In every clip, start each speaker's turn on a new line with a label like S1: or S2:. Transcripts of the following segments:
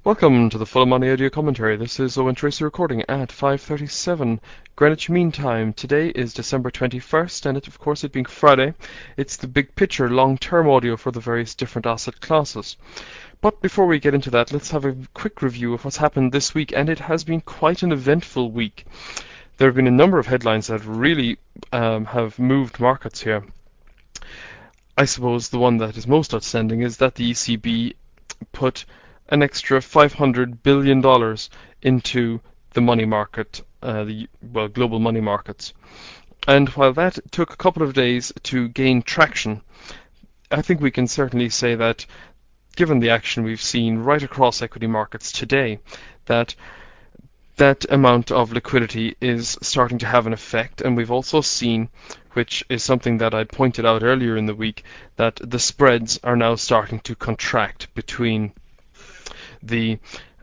S1: Welcome to the Full Money Audio Commentary. This is Owen Tracy recording at 5:37 Greenwich Mean Time. Today is December 21st, and of course, it being Friday, it's the big picture, long-term audio for the various different asset classes. But before we get into that, let's have a quick review of what's happened this week, and it has been quite an eventful week. There have been a number of headlines that really have moved markets here. I suppose the one that is most outstanding is that the ECB put an extra $500 billion into the money market, global money markets. And while that took a couple of days to gain traction, I think we can certainly say that, given the action we've seen right across equity markets today, that amount of liquidity is starting to have an effect. And we've also seen, which is something that I pointed out earlier in the week, that the spreads are now starting to contract between the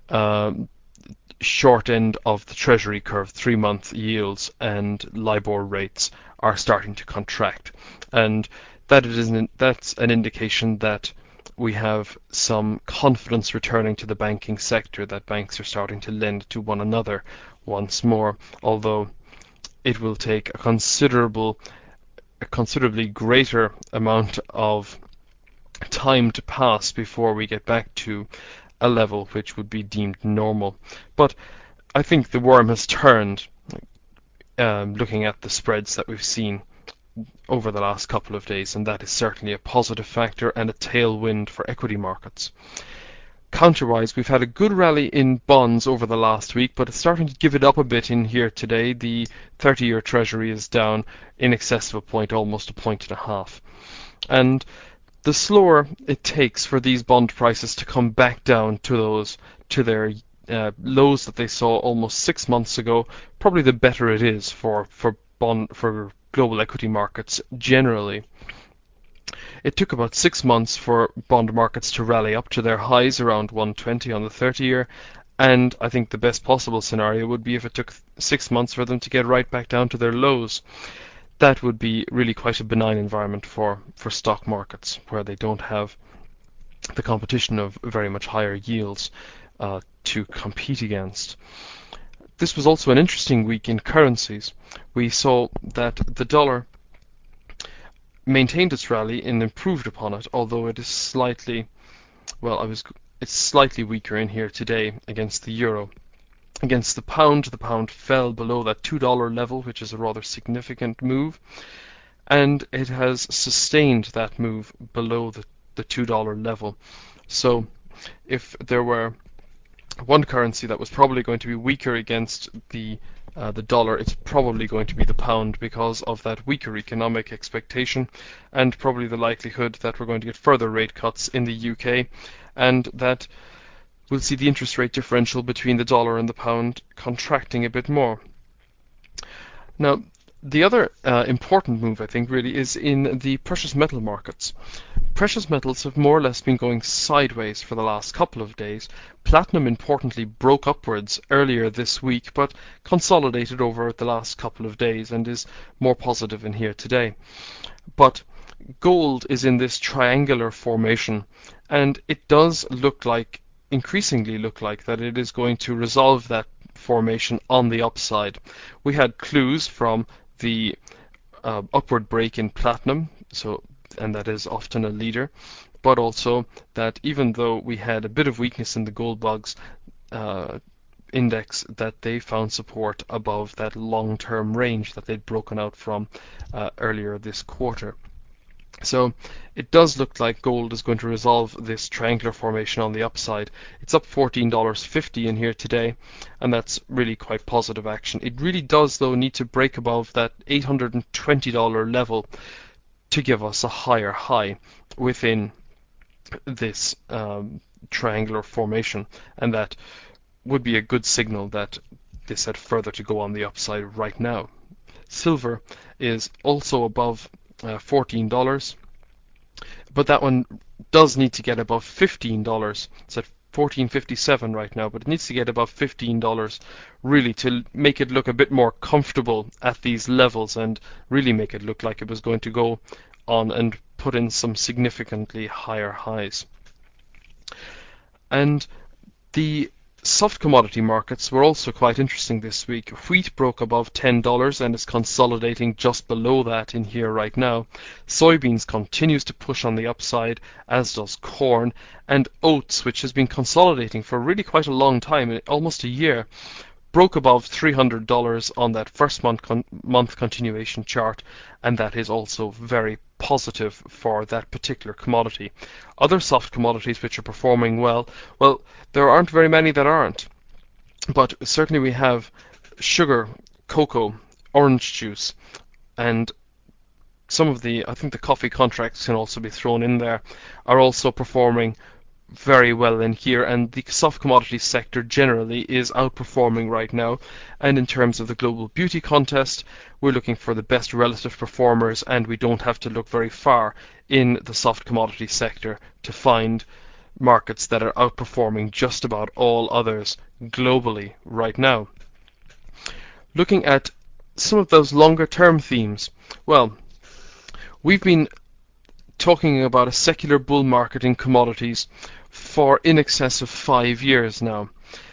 S1: short end of the Treasury curve, 3-month yields and LIBOR rates are starting to contract. And that's an indication that we have some confidence returning to the banking sector, that banks are starting to lend to one another once more, although it will take a considerably greater amount of time to pass before we get back to a level which would be deemed normal. But I think the worm has turned, looking at the spreads that we've seen over the last couple of days, and that is certainly a positive factor and a tailwind for equity markets. Counterwise, we've had a good rally in bonds over the last week, but it's starting to give it up a bit in here today. The 30-year Treasury is down in excess of a point, almost a point and a half. And the slower it takes for these bond prices to come back down to their lows that they saw almost 6 months ago, probably the better it is for global equity markets generally. It took about 6 months for bond markets to rally up to their highs around 120 on the 30-year, and I think the best possible scenario would be if it took 6 months for them to get right back down to their lows. That would be really quite a benign environment for stock markets, where they don't have the competition of very much higher yields to compete against. This was also an interesting week in currencies. We saw that the dollar maintained its rally and improved upon it, although it is slightly weaker in here today against the euro. Against the pound fell below that $2 level, which is a rather significant move, and it has sustained that move below the $2 level. So if there were one currency that was probably going to be weaker against the dollar, it's probably going to be the pound, because of that weaker economic expectation and probably the likelihood that we're going to get further rate cuts in the UK, and that we'll see the interest rate differential between the dollar and the pound contracting a bit more. Now, the other important move, I think, really is in the precious metal markets. Precious metals have more or less been going sideways for the last couple of days. Platinum, importantly, broke upwards earlier this week, but consolidated over the last couple of days and is more positive in here today. But gold is in this triangular formation, and it does increasingly look like that it is going to resolve that formation on the upside. We had clues from the upward break in platinum, and that is often a leader, but also that even though we had a bit of weakness in the gold bugs index, that they found support above that long-term range that they'd broken out from earlier this quarter. So it does look like gold is going to resolve this triangular formation on the upside. It's up $14.50 in here today, and that's really quite positive action. It really does, though, need to break above that $820 level to give us a higher high within this triangular formation, and that would be a good signal that this had further to go on the upside right now. Silver is also above $14, but that one does need to get above $15. It's at $14.57 right now, but it needs to get above $15 really to make it look a bit more comfortable at these levels, and really make it look like it was going to go on and put in some significantly higher highs. And The soft commodity markets were also quite interesting this week. Wheat broke above $10 and is consolidating just below that in here right now. Soybeans continues to push on the upside, as does corn, and oats, which has been consolidating for really quite a long time, almost a year, broke above $300 on that first month continuation chart, and that is also very positive for that particular commodity. Other soft commodities which are performing well, there aren't very many that aren't, but certainly we have sugar, cocoa, orange juice, and some of I think the coffee contracts can also be thrown in there, are also performing very well in here, and the soft commodities sector generally is outperforming right now. And in terms of the global beauty contest, we're looking for the best relative performers, and we don't have to look very far in the soft commodity sector to find markets that are outperforming just about all others globally right now. Looking at some of those longer term themes, well, we've been talking about a secular bull market in commodities for in excess of 5 years now.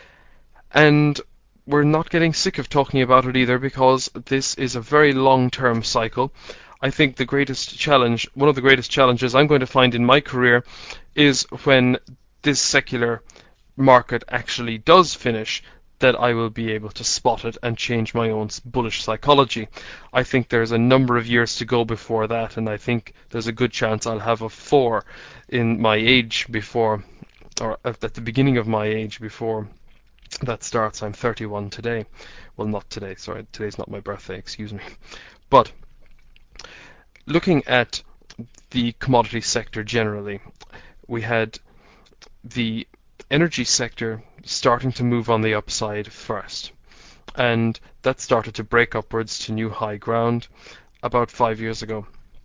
S1: And we're not getting sick of talking about it either, because this is a very long-term cycle. I think the greatest challenge, one of the greatest challenges I'm going to find in my career, is when this secular market actually does finish, that I will be able to spot it and change my own bullish psychology. I think there's a number of years to go before that, and I think there's a good chance I'll have a 4 in my age before, or at the beginning of my age before that starts. I'm 31 today. Well, not today, sorry, today's not my birthday, excuse me. But looking at the commodity sector generally, we had the energy sector starting to move on the upside first, and that started to break upwards to new high ground about 5 years ago.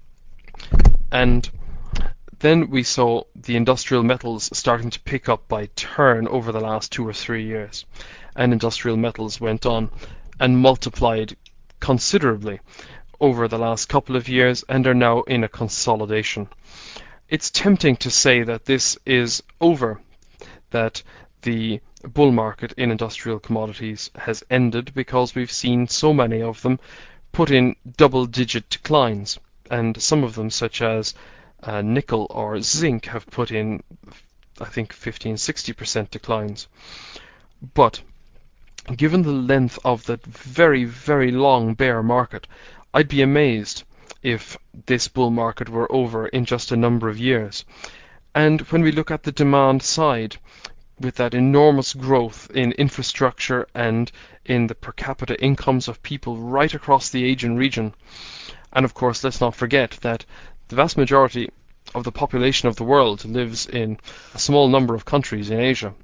S1: And then we saw the industrial metals starting to pick up by turn over the last 2 or 3 years, and industrial metals went on and multiplied considerably over the last couple of years and are now in a consolidation. It's tempting to say that this is over, that the bull market in industrial commodities has ended, because we've seen so many of them put in double-digit declines, and some of them, such as nickel or zinc, have put in, I think, 15-60% declines. But given the length of that very, very long bear market, I'd be amazed if this bull market were over in just a number of years. And when we look at the demand side, with that enormous growth in infrastructure and in the per capita incomes of people right across the Asian region, and of course let's not forget that the vast majority of the population of the world lives in a small number of countries in Asia,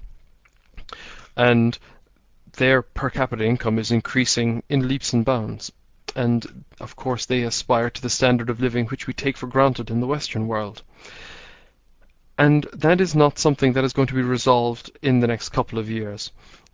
S1: and their per capita income is increasing in leaps and bounds. And of course they aspire to the standard of living which we take for granted in the Western world. And that is not something that is going to be resolved in the next couple of years.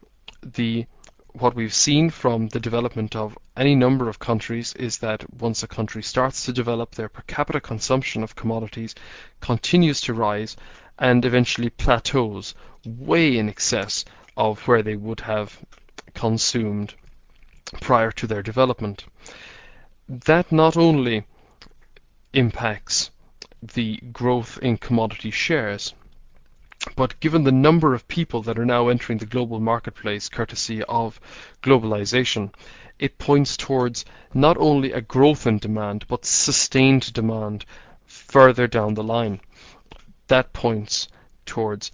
S1: What we've seen from the development of any number of countries is that once a country starts to develop, their per capita consumption of commodities continues to rise and eventually plateaus way in excess of where they would have consumed prior to their development. That not only impacts the growth in commodity shares, but given the number of people that are now entering the global marketplace courtesy of globalization, it points towards not only a growth in demand, but sustained demand further down the line. That points towards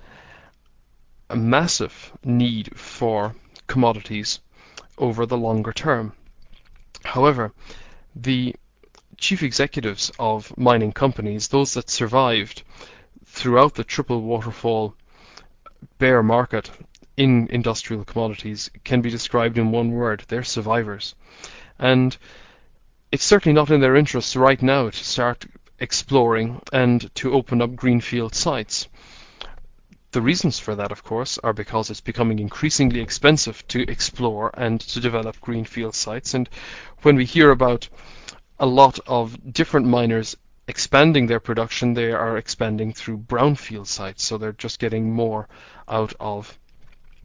S1: a massive need for commodities over the longer term. However, the chief executives of mining companies, those that survived throughout the triple waterfall bear market in industrial commodities, can be described in one word: they're survivors. And it's certainly not in their interests right now to start exploring and to open up greenfield sites. The reasons for that, of course, are because it's becoming increasingly expensive to explore and to develop greenfield sites. And when we hear about a lot of different miners expanding their production, they are expanding through brownfield sites, so they're just getting more out of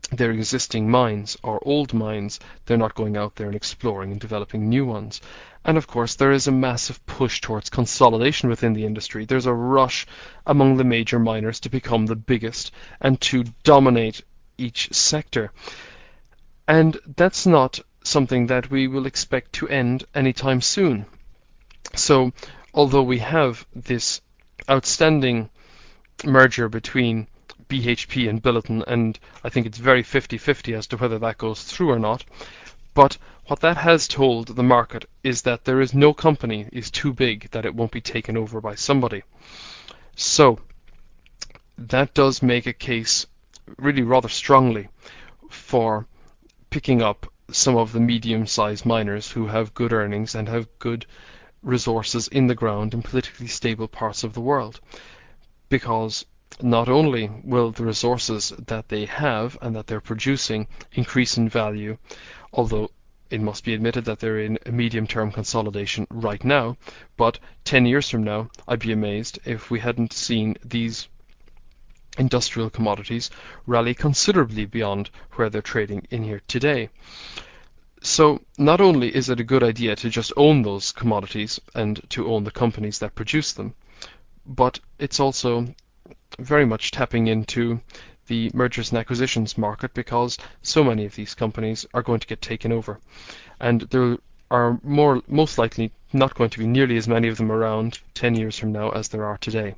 S1: their existing mines or old mines. They're not going out there and exploring and developing new ones. And of course, there is a massive push towards consolidation within the industry. There's a rush among the major miners to become the biggest and to dominate each sector. And that's not something that we will expect to end anytime soon. So, although we have this outstanding merger between BHP and Billiton, and I think it's very 50-50 as to whether that goes through or not. But what that has told the market is that there is no company is too big that it won't be taken over by somebody. So that does make a case really rather strongly for picking up some of the medium-sized miners who have good earnings and have good resources in the ground in politically stable parts of the world. Because not only will the resources that they have and that they're producing increase in value, although it must be admitted that they're in a medium-term consolidation right now, but 10 years from now, I'd be amazed if we hadn't seen these industrial commodities rally considerably beyond where they're trading in here today. So not only is it a good idea to just own those commodities and to own the companies that produce them, but it's also very much tapping into the mergers and acquisitions market, because so many of these companies are going to get taken over, and there are most likely not going to be nearly as many of them around 10 years from now as there are today.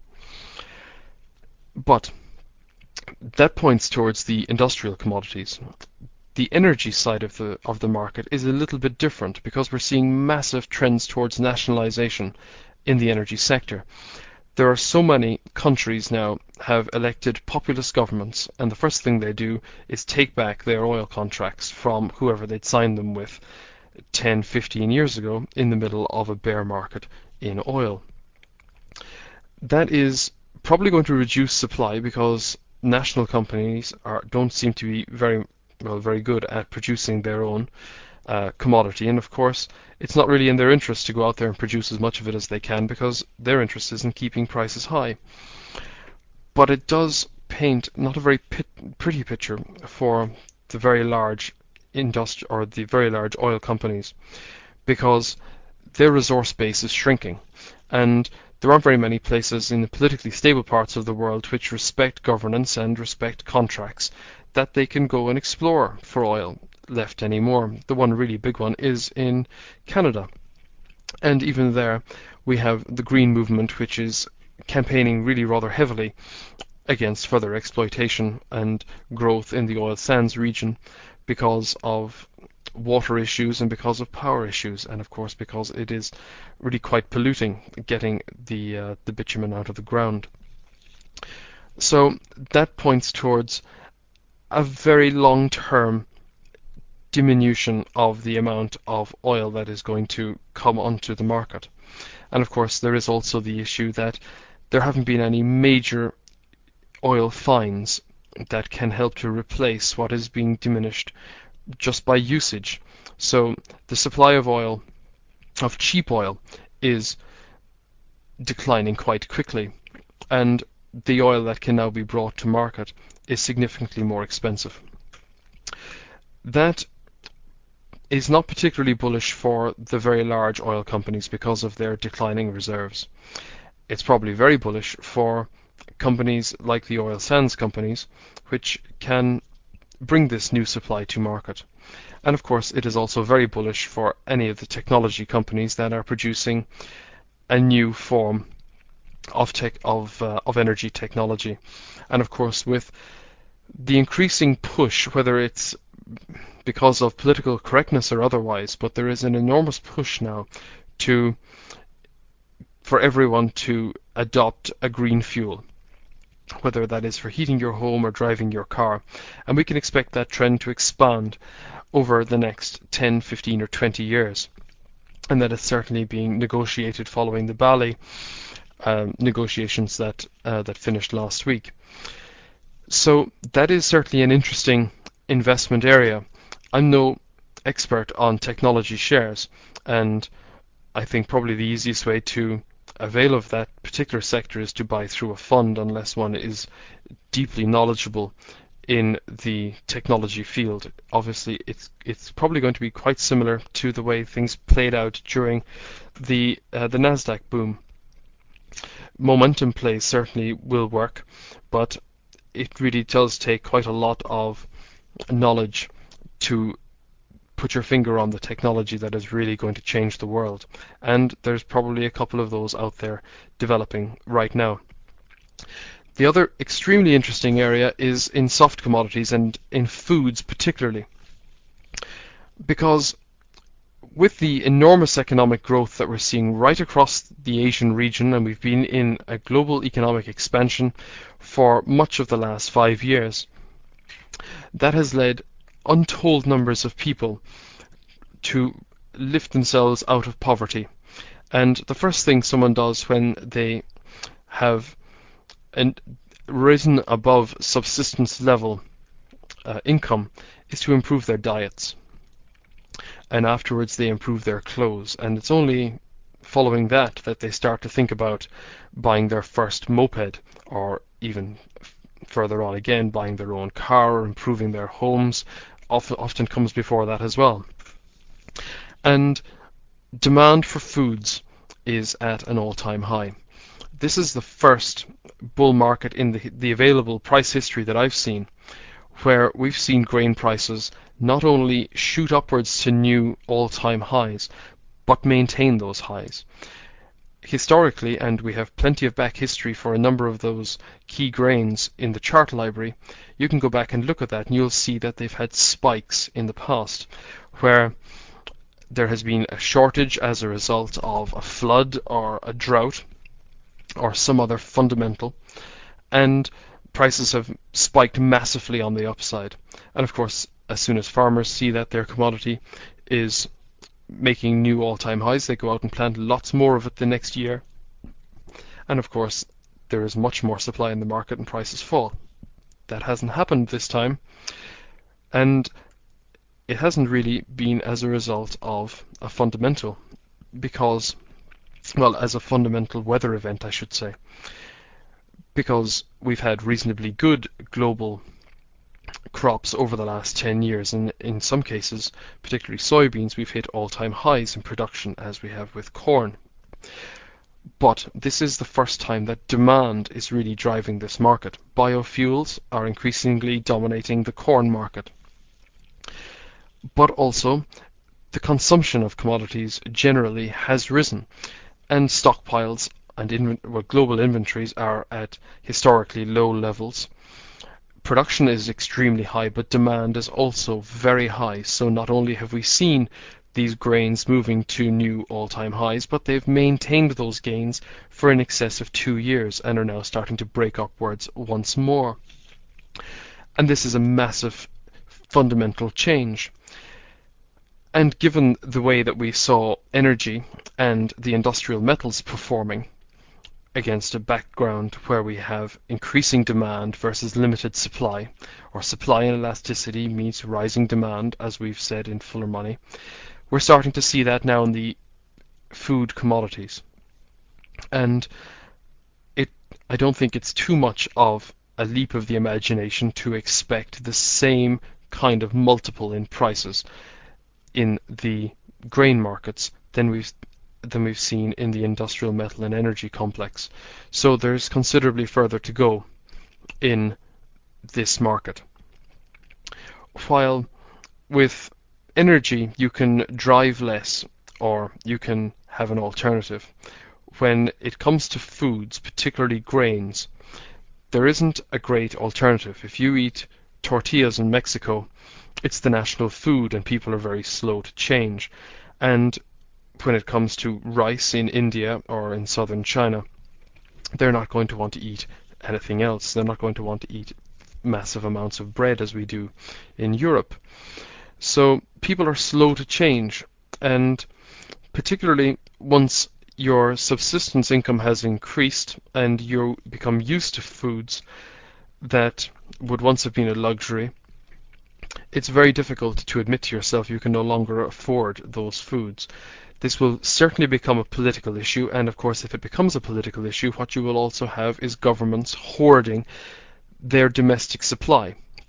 S1: But that points towards the industrial commodities. The energy side of the market is a little bit different, because we're seeing massive trends towards nationalization in the energy sector. There are so many countries now have elected populist governments, and the first thing they do is take back their oil contracts from whoever they'd signed them with 10, 15 years ago in the middle of a bear market in oil. That is probably going to reduce supply, because national companies don't seem to be very good at producing their own commodity, and of course it's not really in their interest to go out there and produce as much of it as they can, because their interest is in keeping prices high. But it does paint not a very pretty picture for the very large the very large oil companies, because their resource base is shrinking, and there aren't very many places in the politically stable parts of the world which respect governance and respect contracts that they can go and explore for oil left anymore. The one really big one is in Canada, and even there we have the Green Movement, which is campaigning really rather heavily against further exploitation and growth in the oil sands region, because of water issues and because of power issues, and of course because it is really quite polluting getting the bitumen out of the ground. So that points towards a very long-term diminution of the amount of oil that is going to come onto the market. And of course there is also the issue that there haven't been any major oil finds that can help to replace what is being diminished just by usage. So the supply of oil, of cheap oil, is declining quite quickly, and the oil that can now be brought to market is significantly more expensive. That is not particularly bullish for the very large oil companies because of their declining reserves. It's probably very bullish for companies like the oil sands companies, which can bring this new supply to market. And of course it is also very bullish for any of the technology companies that are producing a new form of energy technology. And of course with the increasing push, whether it's because of political correctness or otherwise, but there is an enormous push now for everyone to adopt a green fuel, whether that is for heating your home or driving your car. And we can expect that trend to expand over the next 10, 15 or 20 years. And that is certainly being negotiated following the Bali negotiations that finished last week. So that is certainly an interesting investment area. I'm no expert on technology shares, and I think probably the easiest way to avail of that particular sector is to buy through a fund, unless one is deeply knowledgeable in the technology field. Obviously, it's probably going to be quite similar to the way things played out during the Nasdaq boom. Momentum plays certainly will work, but it really does take quite a lot of knowledge to put your finger on the technology that is really going to change the world. And there's probably a couple of those out there developing right now. The other extremely interesting area is in soft commodities and in foods particularly, because with the enormous economic growth that we're seeing right across the Asian region, and we've been in a global economic expansion for much of the last 5 years, that has led untold numbers of people to lift themselves out of poverty. And the first thing someone does when they have risen above subsistence level income is to improve their diets. And afterwards they improve their clothes. And it's only following that that they start to think about buying their first moped, or even further on again, buying their own car or improving their homes. Often comes before that as well. And demand for foods is at an all-time high. This is the first bull market in the available price history that I've seen, where we've seen grain prices not only shoot upwards to new all-time highs, but maintain those highs. Historically, and we have plenty of back history for a number of those key grains in the chart library, you can go back and look at that and you'll see that they've had spikes in the past, where there has been a shortage as a result of a flood or a drought or some other fundamental, and prices have spiked massively on the upside. And of course, as soon as farmers see that their commodity is making new all-time highs, they go out and plant lots more of it the next year. And of course, there is much more supply in the market and prices fall. That hasn't happened this time, and it hasn't really been as a result of a fundamental, because, well, as a fundamental weather event, I should say, because we've had reasonably good global crops over the last 10 years, and in some cases, particularly soybeans, we've hit all-time highs in production, as we have with corn. But this is the first time that demand is really driving this market. Biofuels are increasingly dominating the corn market. But also, the consumption of commodities generally has risen, and stockpiles and global inventories are at historically low levels. Production is extremely high, but demand is also very high. So not only have we seen these grains moving to new all-time highs, but they've maintained those gains for in excess of 2 years and are now starting to break upwards once more. And this is a massive fundamental change. And given the way that we saw energy and the industrial metals performing against a background where we have increasing demand versus limited supply, or supply inelasticity meets rising demand, as we've said in Fuller Money, we're starting to see that now in the food commodities. And I don't think it's too much of a leap of the imagination to expect the same kind of multiple in prices in the grain markets than we've seen in the industrial metal and energy complex. So there's considerably further to go in this market. While with energy you can drive less, or you can have an alternative, when it comes to foods, particularly grains, there isn't a great alternative. If you eat tortillas in Mexico, it's the national food and people are very slow to change. And when it comes to rice in India or in southern China, they're not going to want to eat anything else. They're not going to want to eat massive amounts of bread as we do in Europe. So people are slow to change, and particularly once your subsistence income has increased and you become used to foods that would once have been a luxury, it's very difficult to admit to yourself you can no longer afford those foods. This will certainly become a political issue, and of course if it becomes a political issue, what you will also have is governments hoarding their domestic supply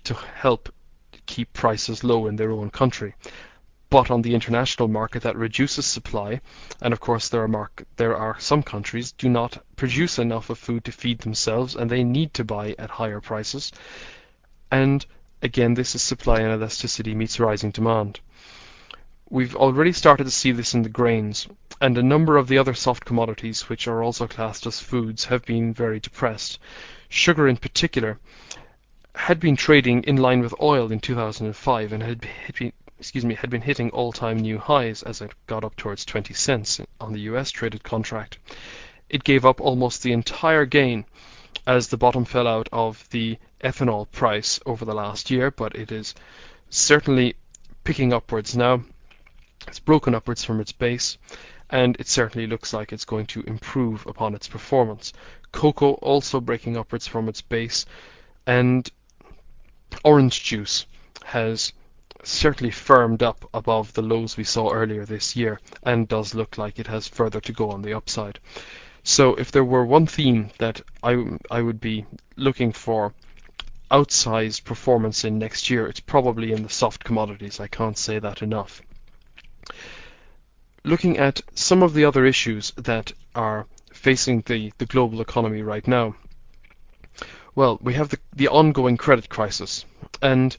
S1: to help keep prices low in their own country. But on the international market, that reduces supply, and of course there are some countries do not produce enough of food to feed themselves, and they need to buy at higher prices. And again, this is supply and elasticity meets rising demand. We've already started to see this in the grains, and a number of the other soft commodities, which are also classed as foods, have been very depressed. Sugar in particular had been trading in line with oil in 2005 and had been hitting all-time new highs as it got up towards 20 cents on the US traded contract. It gave up almost the entire gain as the bottom fell out of the ethanol price over the last year, but it is certainly picking upwards now. It's broken upwards from its base, and it certainly looks like it's going to improve upon its performance. Cocoa also breaking upwards from its base, and orange juice has certainly firmed up above the lows we saw earlier this year, and does look like it has further to go on the upside. So if there were one theme that I would be looking for outsized performance in next year, it's probably in the soft commodities. I can't say that enough. Looking at some of the other issues that are facing the global economy right now, well, we have the ongoing credit crisis, and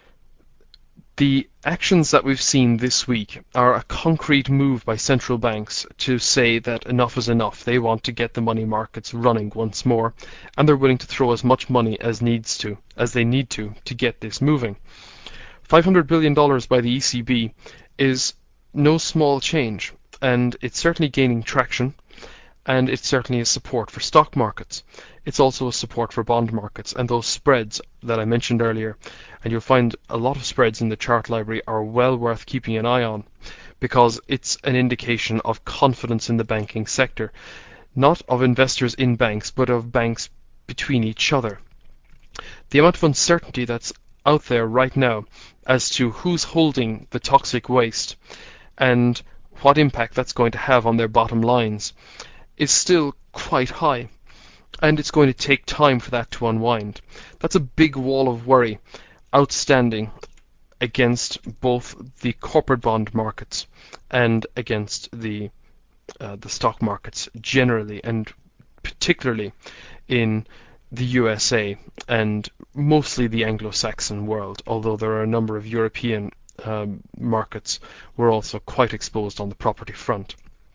S1: the actions that we've seen this week are a concrete move by central banks to say that enough is enough. They want to get the money markets running once more, and they're willing to throw as much money as they need to get this moving. $500 billion by the ECB is no small change, and it's certainly gaining traction, and it certainly is support for stock markets. It's also a support for bond markets, and those spreads that I mentioned earlier, and you'll find a lot of spreads in the chart library, are well worth keeping an eye on, because it's an indication of confidence in the banking sector, not of investors in banks, but of banks between each other. The amount of uncertainty that's out there right now as to who's holding the toxic waste and what impact that's going to have on their bottom lines is still quite high, and it's going to take time for that to unwind. That's a big wall of worry outstanding against both the corporate bond markets and against the stock markets generally, and particularly in the USA and mostly the Anglo-Saxon world, although there are a number of European markets were also quite exposed on the property front.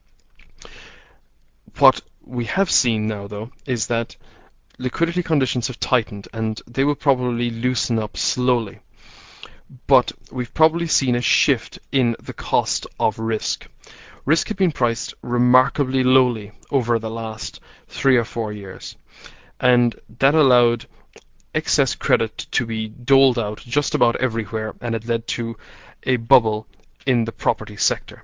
S1: What we have seen now, though, is that liquidity conditions have tightened, and they will probably loosen up slowly. But we've probably seen a shift in the cost of risk. Risk had been priced remarkably lowly over the last 3 or 4 years, and that allowed excess credit to be doled out just about everywhere, and it led to a bubble in the property sector.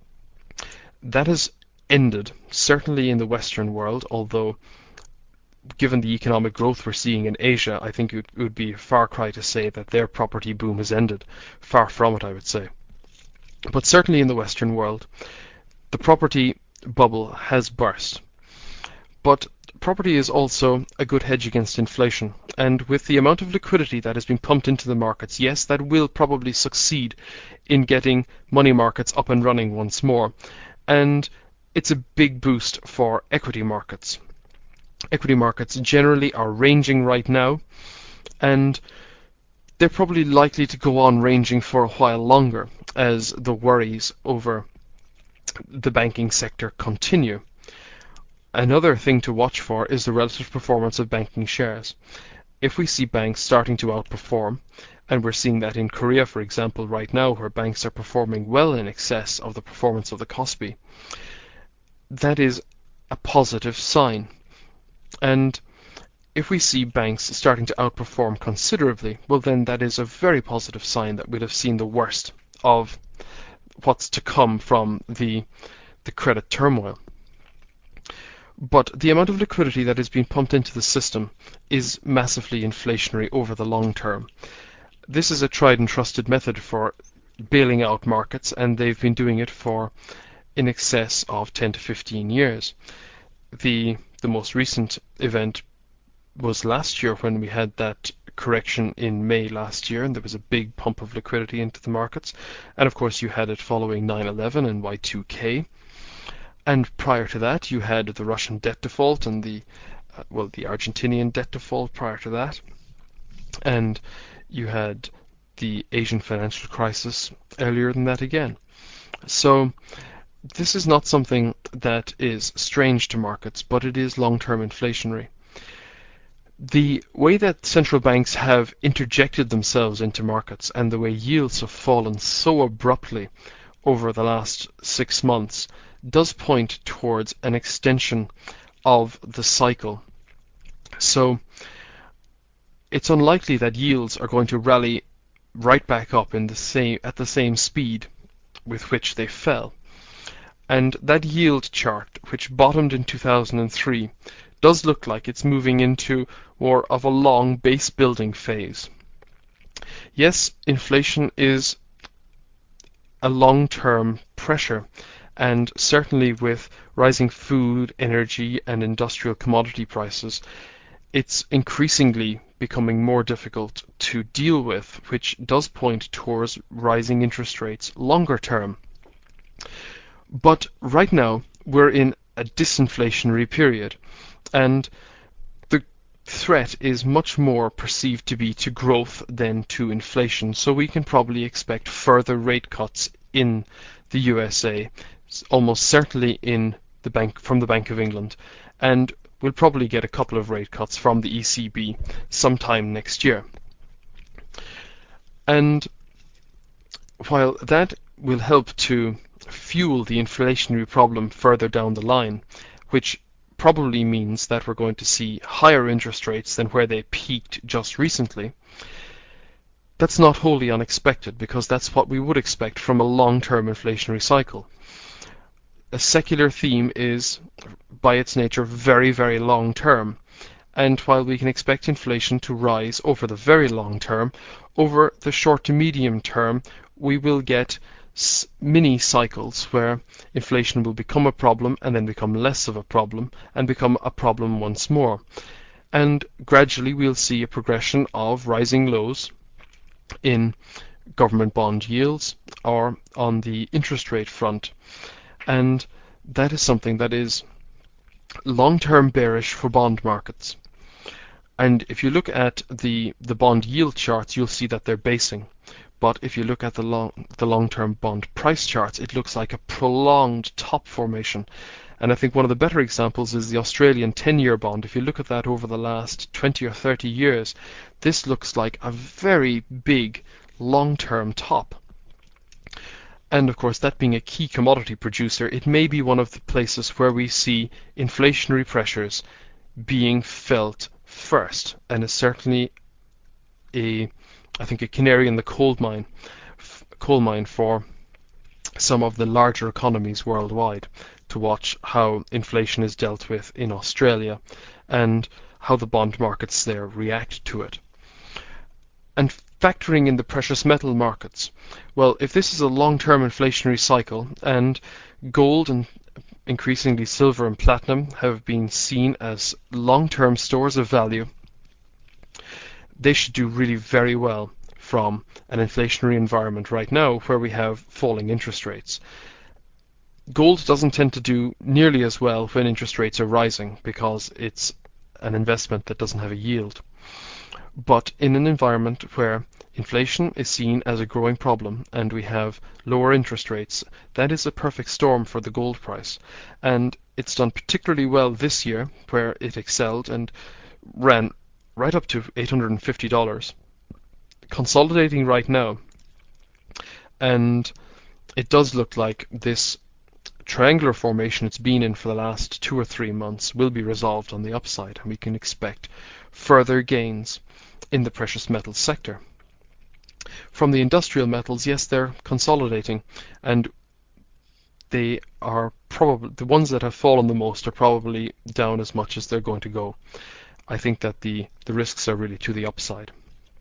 S1: That has ended, certainly in the Western world, although given the economic growth we're seeing in Asia, I think it would be a far cry to say that their property boom has ended. Far from it, I would say. But certainly in the Western world, the property bubble has burst. But property is also a good hedge against inflation, and with the amount of liquidity that has been pumped into the markets, yes, that will probably succeed in getting money markets up and running once more, and it's a big boost for equity markets. Equity markets generally are ranging right now, and they're probably likely to go on ranging for a while longer as the worries over the banking sector continue. Another thing to watch for is the relative performance of banking shares. If we see banks starting to outperform, and we're seeing that in Korea, for example, right now, where banks are performing well in excess of the performance of the Kospi, that is a positive sign. And if we see banks starting to outperform considerably, well then that is a very positive sign that we'll have seen the worst of what's to come from the credit turmoil. But the amount of liquidity that is being pumped into the system is massively inflationary over the long term. This is a tried and trusted method for bailing out markets, and they've been doing it for in excess of 10 to 15 years. The most recent event was last year when we had that correction in May last year, and there was a big pump of liquidity into the markets. And of course, you had it following 9/11 and Y2K. And prior to that, you had the Russian debt default and the Argentinian debt default prior to that. And you had the Asian financial crisis earlier than that again. So this is not something that is strange to markets, but it is long-term inflationary. The way that central banks have interjected themselves into markets and the way yields have fallen so abruptly over the last 6 months does point towards an extension of the cycle. So it's unlikely that yields are going to rally right back up at the same speed with which they fell. And that yield chart, which bottomed in 2003, does look like it's moving into more of a long base building phase. Yes, inflation is a long-term pressure, and certainly with rising food, energy, and industrial commodity prices, it's increasingly becoming more difficult to deal with, which does point towards rising interest rates longer term. But right now, we're in a disinflationary period, and the threat is much more perceived to be to growth than to inflation. So we can probably expect further rate cuts in the USA, almost certainly from the Bank of England, and we'll probably get a couple of rate cuts from the ECB sometime next year. And while that will help to fuel the inflationary problem further down the line, which probably means that we're going to see higher interest rates than where they peaked just recently, that's not wholly unexpected, because that's what we would expect from a long-term inflationary cycle. A secular theme is, by its nature, very, very long-term. And while we can expect inflation to rise over the very long term, over the short to medium term, we will get mini cycles where inflation will become a problem and then become less of a problem and become a problem once more. And gradually we'll see a progression of rising lows in government bond yields or on the interest rate front. And that is something that is long-term bearish for bond markets. And if you look at the bond yield charts, you'll see that they're basing. But if you look at the long-term bond price charts, it looks like a prolonged top formation. And I think one of the better examples is the Australian 10-year bond. If you look at that over the last 20 or 30 years, this looks like a very big long-term top. And of course, that being a key commodity producer, it may be one of the places where we see inflationary pressures being felt first, and is certainly I think a canary in the coal mine for some of the larger economies worldwide, to watch how inflation is dealt with in Australia and how the bond markets there react to it. And factoring in the precious metal markets, well, if this is a long-term inflationary cycle, and gold and increasingly silver and platinum have been seen as long-term stores of value, they should do really very well from an inflationary environment right now where we have falling interest rates. Gold doesn't tend to do nearly as well when interest rates are rising, because it's an investment that doesn't have a yield. But in an environment where inflation is seen as a growing problem and we have lower interest rates, that is a perfect storm for the gold price. And it's done particularly well this year, where it excelled and ran right up to $850, consolidating right now. And it does look like this triangular formation it's been in for the last 2 or 3 months will be resolved on the upside, and we can expect further gains in the precious metals sector. From the industrial metals, yes, they're consolidating, and they are probably the ones that have fallen the most are probably down as much as they're going to go. I think that the risks are really to the upside.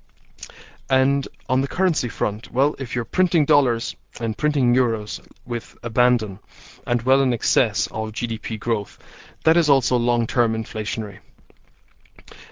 S1: And on the currency front, well, if you're printing dollars and printing euros with abandon and well in excess of GDP growth, that is also long-term inflationary.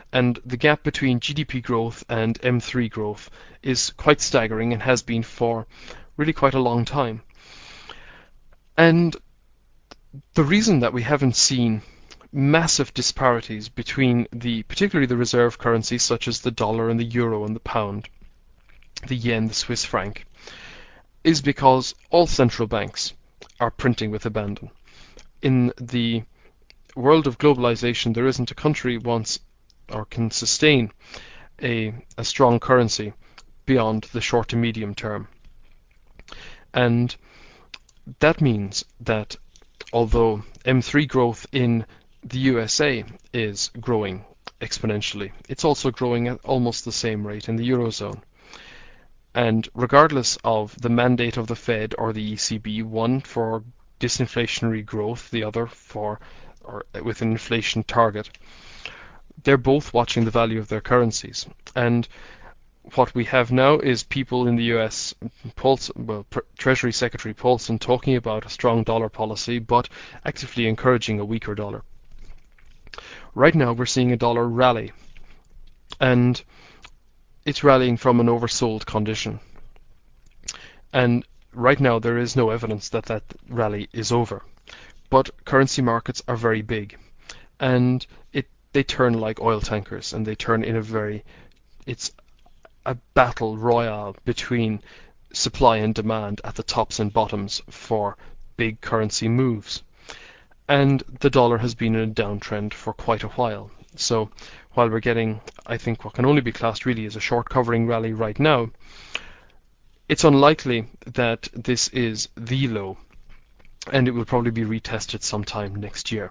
S1: And the gap between GDP growth and M3 growth is quite staggering and has been for really quite a long time. And the reason that we haven't seen massive disparities between particularly the reserve currencies such as the dollar and the euro and the pound, the yen, the Swiss franc, is because all central banks are printing with abandon. In the world of globalization, there isn't a country wants or can sustain a strong currency beyond the short to medium term. And that means that although M3 growth in the USA is growing exponentially, it's also growing at almost the same rate in the Eurozone. And regardless of the mandate of the Fed or the ECB, one for disinflationary growth, the other with an inflation target, they're both watching the value of their currencies. And what we have now is people in the US, Treasury Secretary Paulson, talking about a strong dollar policy, but actively encouraging a weaker dollar. Right now we're seeing a dollar rally, and it's rallying from an oversold condition. And right now there is no evidence that that rally is over. But currency markets are very big, and they turn like oil tankers, and they turn it's a battle royale between supply and demand at the tops and bottoms for big currency moves. And the dollar has been in a downtrend for quite a while. So while we're getting, I think, what can only be classed really as a short covering rally right now, it's unlikely that this is the low, and it will probably be retested sometime next year.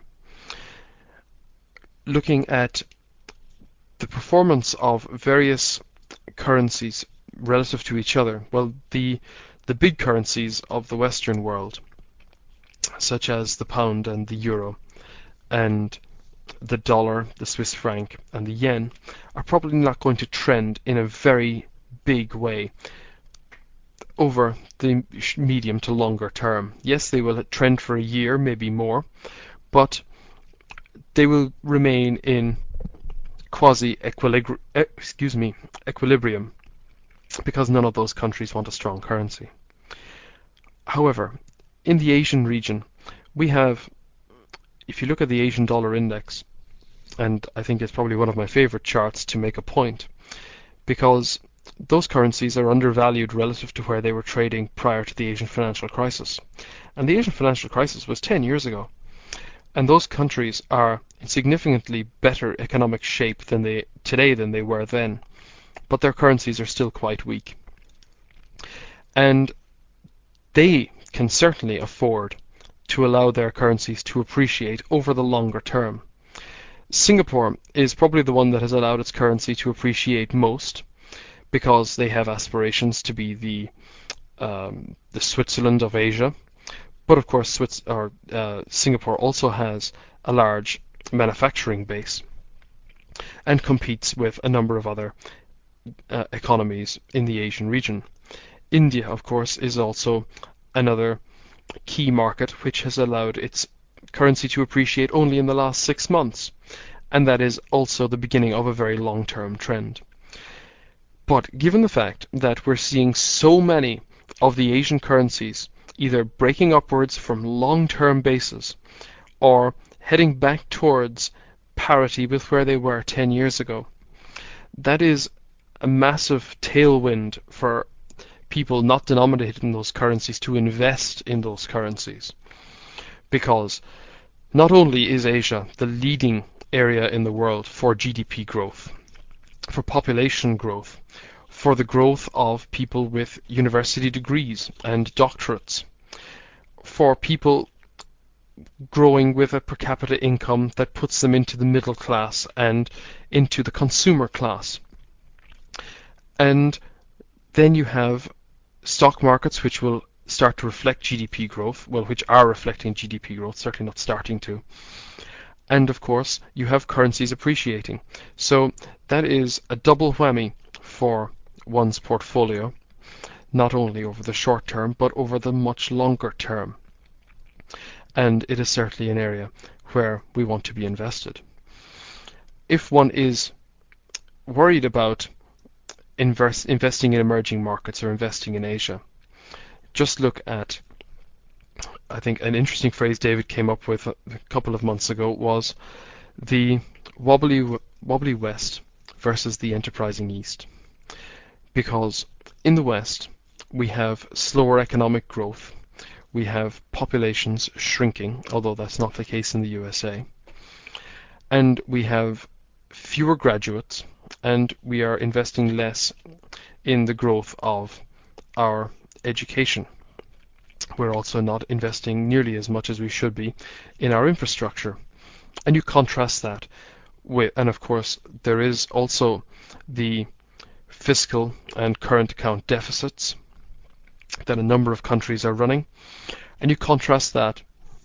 S1: Looking at the performance of various currencies relative to each other, well, the big currencies of the Western world, such as the pound and the euro, and the dollar, the Swiss franc, and the yen, are probably not going to trend in a very big way over the medium to longer term. Yes, they will trend for a year, maybe more, but they will remain in equilibrium, because none of those countries want a strong currency. However, in the Asian region, we have, if you look at the Asian dollar index, and I think it's probably one of my favorite charts to make a point, because those currencies are undervalued relative to where they were trading prior to the Asian financial crisis. And the Asian financial crisis was 10 years ago. And those countries are in significantly better economic shape today than they were then. But their currencies are still quite weak. And they can certainly afford to allow their currencies to appreciate over the longer term. Singapore is probably the one that has allowed its currency to appreciate most, because they have aspirations to be the Switzerland of Asia. But of course, Singapore also has a large manufacturing base and competes with a number of other economies in the Asian region. India, of course, is also another key market which has allowed its currency to appreciate only in the last 6 months, and that is also the beginning of a very long-term trend. But given the fact that we're seeing so many of the Asian currencies either breaking upwards from long-term bases or heading back towards parity with where they were 10 years ago, that is a massive tailwind for people not denominated in those currencies to invest in those currencies. Because not only is Asia the leading area in the world for GDP growth, for population growth, for the growth of people with university degrees and doctorates, for people growing with a per capita income that puts them into the middle class and into the consumer class. And then you have stock markets which will start to reflect GDP growth, well, which are reflecting GDP growth, certainly not starting to. And of course, you have currencies appreciating. So that is a double whammy for one's portfolio, not only over the short term, but over the much longer term. And it is certainly an area where we want to be invested. If one is worried about investing in emerging markets or investing in Asia, just look at, I think an interesting phrase David came up with a couple of months ago was the wobbly West versus the enterprising East. Because in the West, we have slower economic growth, we have populations shrinking, although that's not the case in the USA, and we have fewer graduates, and we are investing less in the growth of our education. We're also not investing nearly as much as we should be in our infrastructure. And you contrast that with, and of course, there is also the fiscal and current account deficits that a number of countries are running. And you contrast that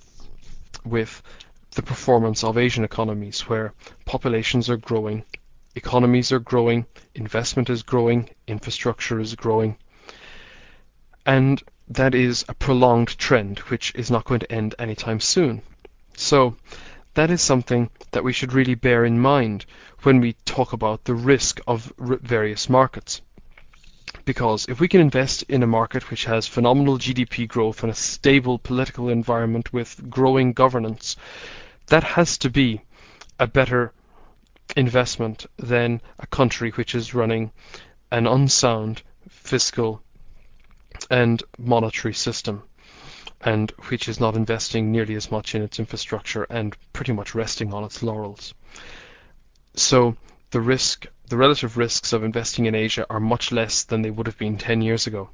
S1: with the performance of Asian economies, where populations are growing, economies are growing, investment is growing, infrastructure is growing. And that is a prolonged trend which is not going to end anytime soon. So that is something that we should really bear in mind when we talk about the risk of various markets. Because if we can invest in a market which has phenomenal GDP growth and a stable political environment with growing governance, that has to be a better investment than a country which is running an unsound fiscal and monetary system, and which is not investing nearly as much in its infrastructure and pretty much resting on its laurels. So the relative risks of investing in Asia are much less than they would have been 10 years ago.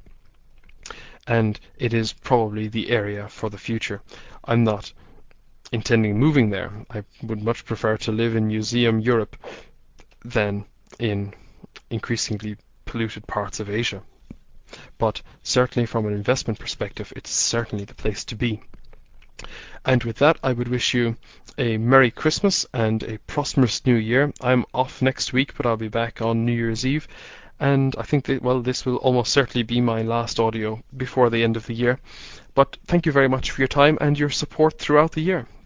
S1: And it is probably the area for the future. I'm not intending moving there. I would much prefer to live in Museum Europe than in increasingly polluted parts of Asia. But certainly from an investment perspective, it's certainly the place to be. And with that, I would wish you a Merry Christmas and a prosperous New Year. I'm off next week, but I'll be back on New Year's Eve. And I think that, well, this will almost certainly be my last audio before the end of the year. But thank you very much for your time and your support throughout the year.